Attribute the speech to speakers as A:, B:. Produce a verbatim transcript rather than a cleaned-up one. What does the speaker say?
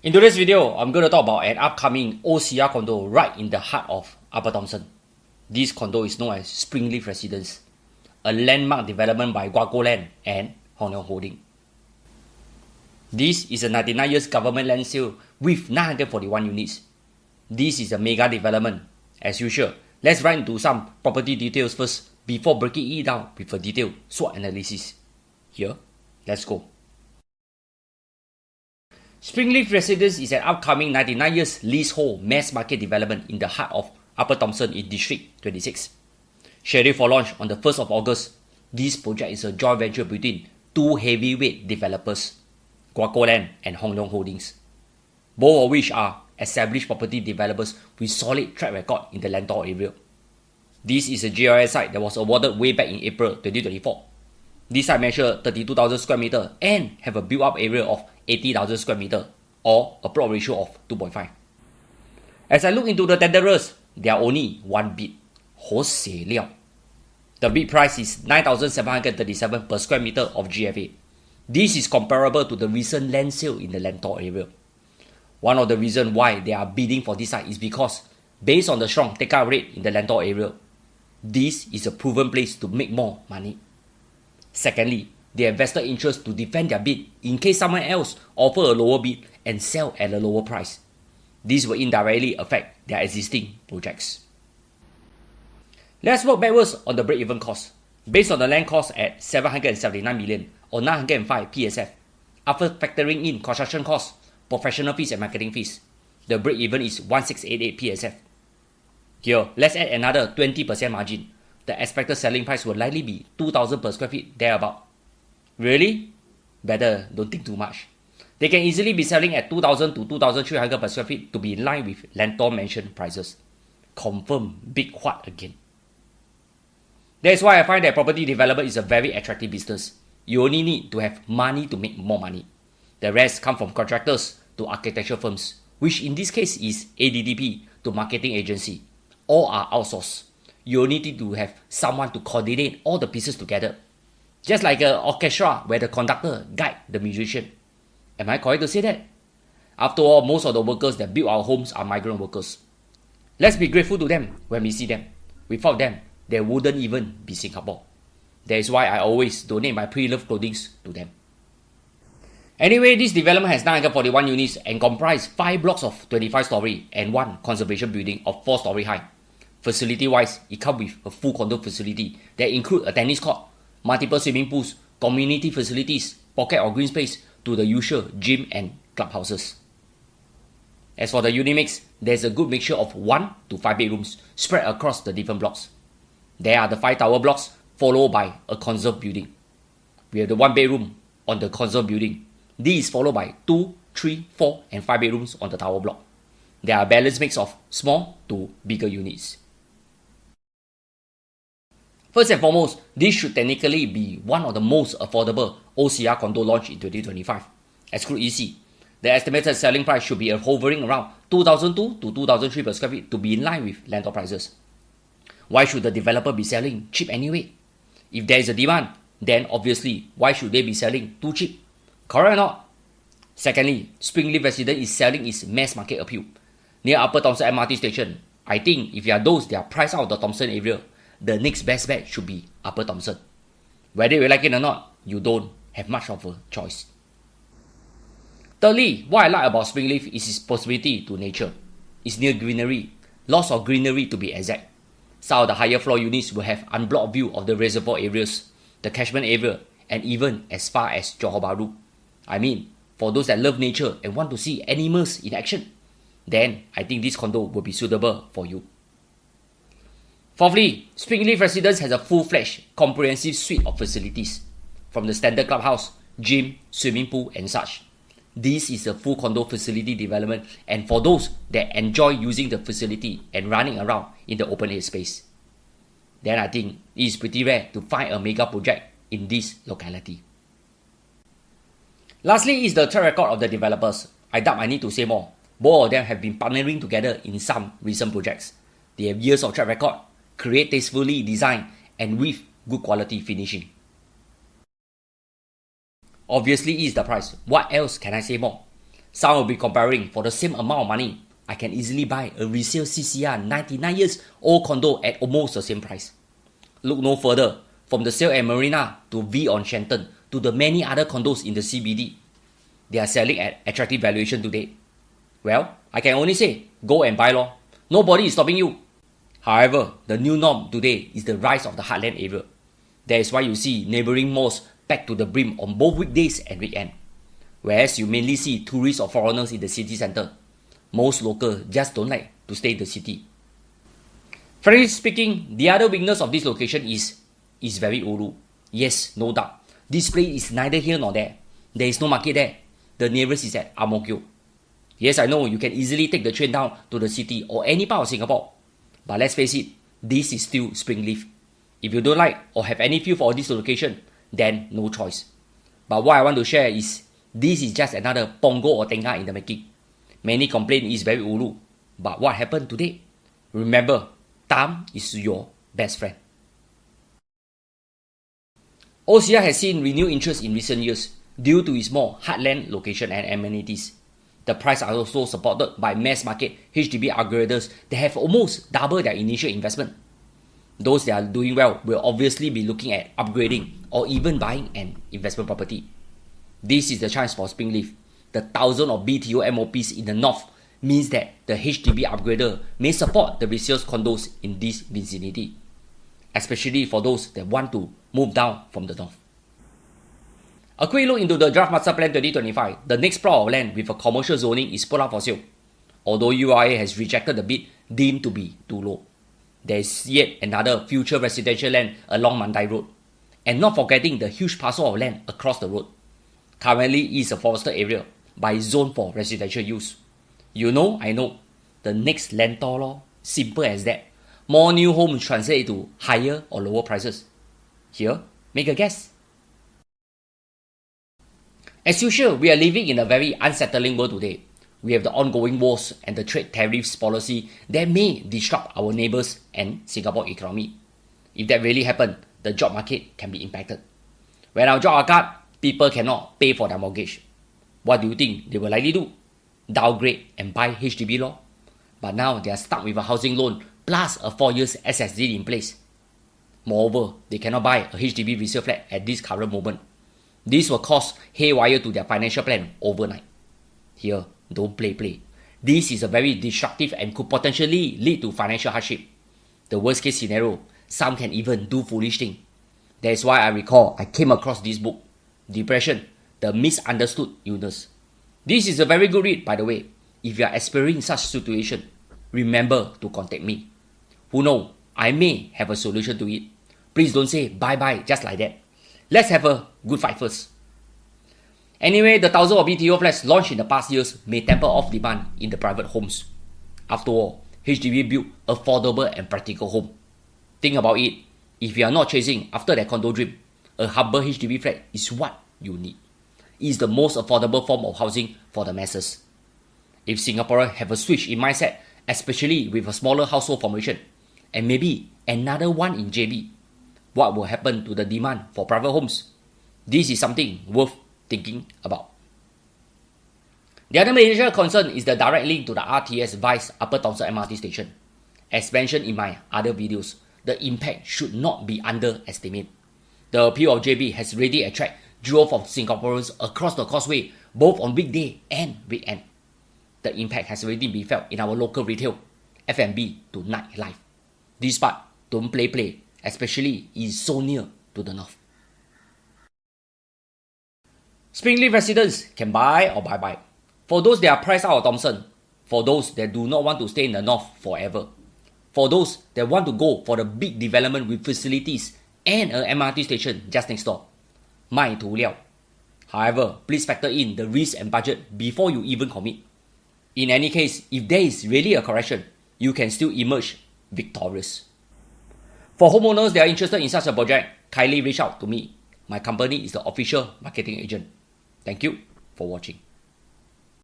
A: In today's video, I'm going to talk about an upcoming O C R condo right in the heart of Upper Thomson. This condo is known as Springleaf Residence, a landmark development by Guaco Land and Hong Leong Holding. This is a ninety-nine years government land sale with nine hundred forty-one units. This is a mega development. As usual, let's run into some property details first before breaking it down with a detailed SWOT analysis. Here, let's go. Springleaf Residence is an upcoming ninety-nine years leasehold mass market development in the heart of Upper Thomson in District twenty-six. Scheduled for launch on the first of August, this project is a joint venture between two heavyweight developers, Guaco Land and Hong Leong Holdings, both of which are established property developers with solid track record in the Lentor area. This is a G R S site that was awarded way back in April twenty twenty-four. This site measures thirty-two thousand square meters and have a built-up area of eighty thousand square meters, or a plot ratio of two point five. As I look into the tenderers, there are only one bid, Ho Se Liao. The bid price is nine thousand seven hundred thirty-seven per square meter of G F A. This is comparable to the recent land sale in the Lentor area. One of the reasons why they are bidding for this site is because, based on the strong take-up rate in the Lentor area, this is a proven place to make more money. Secondly, they have vested interest to defend their bid in case someone else offer a lower bid and sell at a lower price. This will indirectly affect their existing projects. Let's work backwards on the break-even cost. Based on the land cost at seven hundred seventy-nine million or nine hundred five P S F, after factoring in construction costs, professional fees and marketing fees, the break-even is one thousand six hundred eighty-eight P S F. Here, let's add another twenty percent margin. The expected selling price will likely be two thousand per square feet, thereabout. Really? Better don't think too much. They can easily be selling at two thousand to two thousand three hundred per square feet to be in line with Lentor mentioned prices. Confirm big what again. That's why I find that property development is a very attractive business. You only need to have money to make more money. The rest come from contractors to architecture firms, which in this case is A D D P to marketing agency. All are outsourced. You only need to have someone to coordinate all the pieces together. Just like an orchestra where the conductor guides the musician. Am I correct to say that? After all, most of the workers that build our homes are migrant workers. Let's be grateful to them when we see them. Without them, there wouldn't even be Singapore. That is why I always donate my pre-loved clothing to them. Anyway, this development has nine hundred forty-one units and comprises five blocks of twenty-five story and one conservation building of four story high. Facility-wise, it comes with a full condo facility that includes a tennis court, multiple swimming pools, community facilities, pocket or green space to the usual gym and clubhouses. As for the unit mix, there's a good mixture of one to five bedrooms spread across the different blocks. There are the five tower blocks followed by a conserved building. We have the one bedroom on the conserved building. This is followed by two, three, four and five bedrooms on the tower block. There are a balanced mix of small to bigger units. First and foremost, this should technically be one of the most affordable O C R condo launched in twenty twenty-five. Exclude E C, the estimated selling price should be hovering around two thousand two to two thousand three per square feet to be in line with Lentor prices. Why should the developer be selling cheap anyway? If there is a demand, then obviously why should they be selling too cheap? Correct or not? Secondly, Springleaf Residence is selling its mass market appeal. Near Upper Thomson M R T station, I think if you are those that are priced out of the Thomson area, the next best bet should be Upper Thomson. Whether you like it or not, you don't have much of a choice. Thirdly, what I like about Springleaf is its proximity to nature. It's near greenery, lots of greenery to be exact. Some of the higher floor units will have unblocked view of the reservoir areas, the catchment area, and even as far as Johor Bahru. I mean, for those that love nature and want to see animals in action, then I think this condo will be suitable for you. Fourthly, Springleaf Residence has a full-fledged, comprehensive suite of facilities, from the standard clubhouse, gym, swimming pool and such. This is a full condo facility development and for those that enjoy using the facility and running around in the open air space. Then I think it is pretty rare to find a mega project in this locality. Lastly is the track record of the developers. I doubt I need to say more. Both of them have been partnering together in some recent projects. They have years of track record, create tastefully designed and with good quality finishing. Obviously is the price. What else can I say more? Some will be comparing, for the same amount of money, I can easily buy a resale C C R ninety-nine years old condo at almost the same price. Look no further, from the sale at Marina to V on Shenton to the many other condos in the C B D. They are selling at attractive valuation today. Well, I can only say, go and buy lor. Nobody is stopping you. However, the new norm today is the rise of the heartland area. That is why you see neighbouring malls packed to the brim on both weekdays and weekend. Whereas you mainly see tourists or foreigners in the city centre. Most locals just don't like to stay in the city. Frankly speaking, the other weakness of this location is is very ulu. Yes, no doubt. This place is neither here nor there. There is no market there. The nearest is at Ang Mo Kio. Yes, I know you can easily take the train down to the city or any part of Singapore. But let's face it, this is still Springleaf. If you don't like or have any feel for this location, then no choice. But what I want to share is, this is just another Punggol or Tengah in the making. Many complain it's very ulu. But what happened today? Remember, time is your best friend. O C I has seen renewed interest in recent years due to its more heartland location and amenities. The price are also supported by mass market H D B upgraders that have almost doubled their initial investment. Those that are doing well will obviously be looking at upgrading or even buying an investment property. This is the chance for Springleaf. The thousand of B T O M O Ps in the north means that the H D B upgrader may support the resale condos in this vicinity, especially for those that want to move down from the north. A quick look into the Draft Master Plan twenty twenty-five, the next plot of land with a commercial zoning is put up for sale. Although U R A has rejected the bid deemed to be too low. There is yet another future residential land along Mandai Road. And not forgetting the huge parcel of land across the road. Currently it is a forested area, but it's zoned for residential use. You know, I know. The next land tour law, simple as that. More new homes translate to higher or lower prices. Here, make a guess. As usual, we are living in a very unsettling world today. We have the ongoing wars and the trade tariffs policy that may disrupt our neighbours and Singapore economy. If that really happens, the job market can be impacted. When our job are cut, people cannot pay for their mortgage. What do you think they will likely do? Downgrade and buy H D B law? But now they are stuck with a housing loan plus a four years S S D in place. Moreover, they cannot buy a H D B resale flat at this current moment. This will cause haywire to their financial plan overnight. Here, don't play play. This is a very destructive and could potentially lead to financial hardship. The worst case scenario, some can even do foolish things. That is why I recall I came across this book, Depression, The Misunderstood Illness. This is a very good read, by the way. If you are experiencing such situation, remember to contact me. Who knows, I may have a solution to it. Please don't say bye-bye just like that. Let's have a good fight first. Anyway, the thousands of B T O flats launched in the past years may temper off demand in the private homes. After all, H D B built affordable and practical home. Think about it. If you are not chasing after that condo dream, a humble H D B flat is what you need. It is the most affordable form of housing for the masses. If Singaporeans have a switch in mindset, especially with a smaller household formation, and maybe another one in J B, what will happen to the demand for private homes? This is something worth thinking about. The other major concern is the direct link to the R T S Vice Upper Thomson M R T station. As mentioned in my other videos, the impact should not be underestimated. The appeal of J B has already attracted droves of Singaporeans across the causeway, both on weekday and weekend. The impact has already been felt in our local retail, F and B to nightlife. This part, don't play play, especially is so near to the north. Springleaf residents can buy or buy buy. For those that are priced out of Thomson, for those that do not want to stay in the north forever, for those that want to go for the big development with facilities and an M R T station just next door, mai tu liao. However, please factor in the risk and budget before you even commit. In any case, if there is really a correction, you can still emerge victorious. For homeowners that are interested in such a project, kindly reach out to me. My company is the official marketing agent. Thank you for watching.